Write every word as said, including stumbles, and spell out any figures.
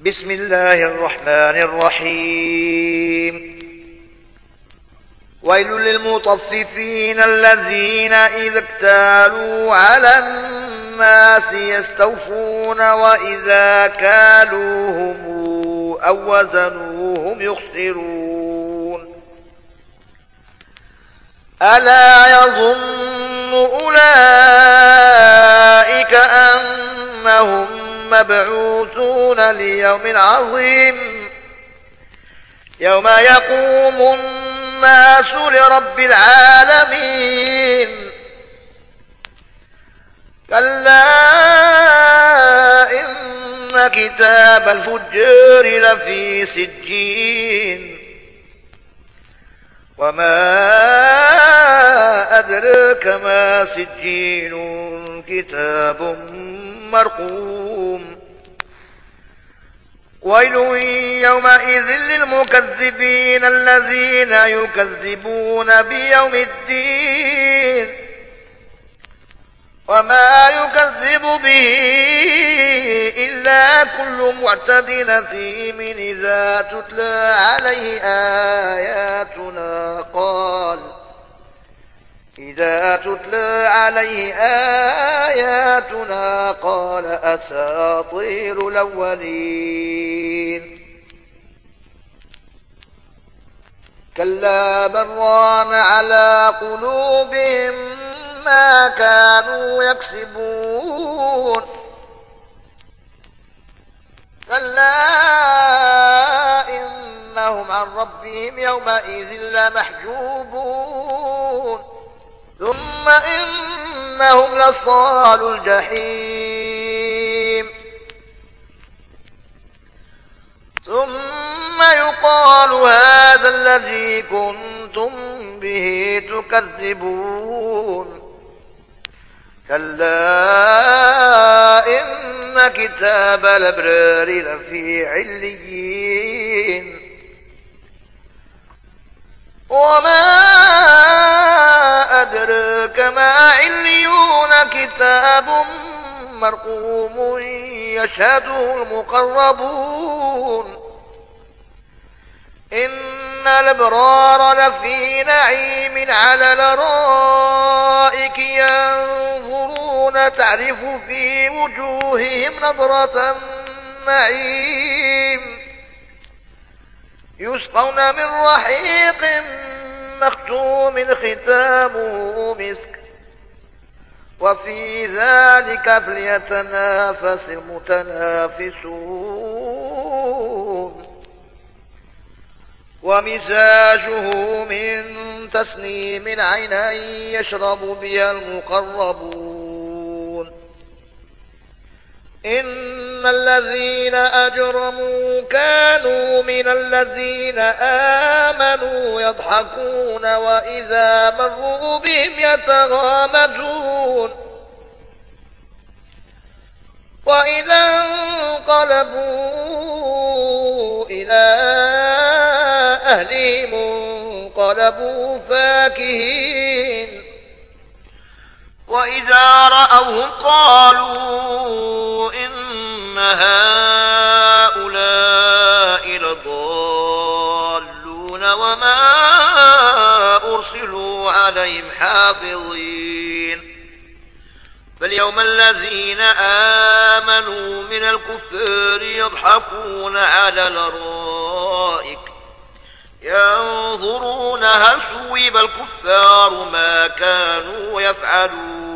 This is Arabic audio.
بسم الله الرحمن الرحيم. ويل للمطففين الذين إذا اكتالوا على الناس يستوفون وإذا كالوهم أو وزنوهم يخسرون. ألا يظن أولئك أنهم مبعوثون ليوم عظيم يوم يقوم الناس لرب العالمين. كلا إن كتاب الفجار لفي سجين وما أدراك ما سجين كتاب مرقوم. ويل يومئذ للمكذبين الذين يكذبون بيوم الدين وما يكذب به إلا كل معتد أثيم إذا تتلى عليه آياتنا قال إذا تتلى عليه آياتنا قال أساطير الأولين. كلا بل ران على قلوبهم ما كانوا يكسبون. كلا إنهم عن ربهم يومئذ لمحجوبون ثم إنهم لصالوا الجحيم. ثم يقال هذا الذي كنتم به تكذبون. كلا إن كتاب الأبرار لفي عليين وما أدراك ما عليون كتاب مرقوم يشهده المقربون. إن الأبرار لفي نعيم على الأرائك ينظرون تعرف في وجوههم نظرة النعيم يسقون من رحيق مختوم ختامه مسك وفي ذلك فليتنافس المتنافسون. ومزاجه من تسنيم عينا يشرب بها المقربون. إن الذين أجرموا كانوا من الذين آمنوا يضحكون وإذا مروا بهم يتغامزون وإذا انقلبوا إلى أهلهم انقلبوا فاكهين وإذا رأوهم قالوا إن هؤلاء لضالون وما أرسلوا عليهم حافظين. فاليوم الذين آمنوا من الكفار يضحكون على الأرائك ينظرون هل ثوب الكفار ما كانوا يفعلون.